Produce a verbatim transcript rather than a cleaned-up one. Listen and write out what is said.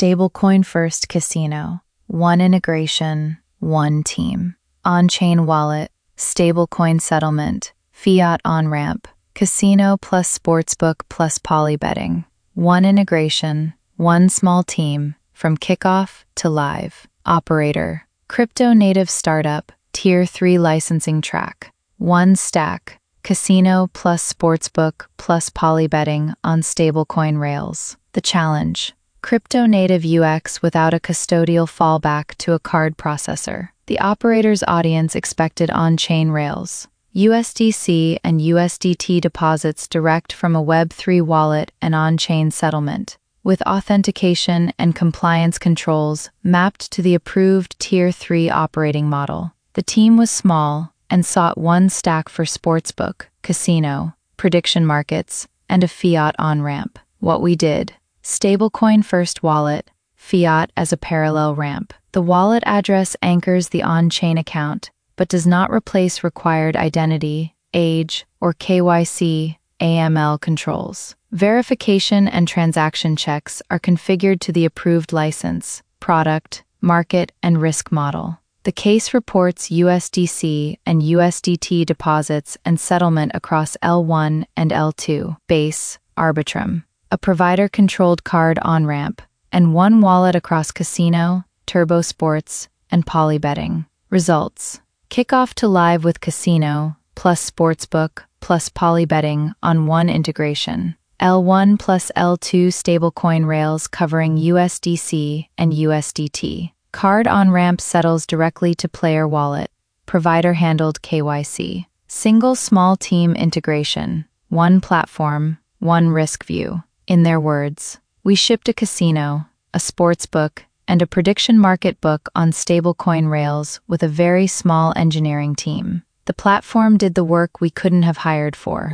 Stablecoin First Casino. One integration, one team. On-chain wallet, stablecoin settlement, fiat on-ramp, casino plus sportsbook plus poly betting. One integration, one small team, from kickoff to live. Operator, crypto-native startup, tier three licensing track. One stack, casino plus sportsbook plus poly betting on stablecoin rails. The challenge, crypto-native U X without a custodial fallback to a card processor. The operator's audience expected on-chain rails. U S D C and U S D T deposits direct from a Web three wallet and on-chain settlement, with authentication and compliance controls mapped to the approved Tier three operating model. The team was small and sought one stack for sportsbook, casino, prediction markets, and a fiat on-ramp. What we did: stablecoin first wallet, fiat as a parallel ramp. The wallet address anchors the on-chain account, but does not replace required identity, age, or K Y C A M L controls. Verification and transaction checks are configured to the approved license, product, market, and risk model. The case reports U S D C and U S D T deposits and settlement across L one and L two, Base, Arbitrum, a provider-controlled card on-ramp, and one wallet across casino, turbo sports, and poly betting. Results: kickoff to live with casino, plus sportsbook, plus poly betting on one integration. L one plus L two stablecoin rails covering U S D C and U S D T. Card on-ramp settles directly to player wallet. Provider-handled K Y C. Single small team integration. One platform, one risk view. In their words, we shipped a casino, a sportsbook, and a prediction market book on stablecoin rails with a very small engineering team. The platform did the work we couldn't have hired for.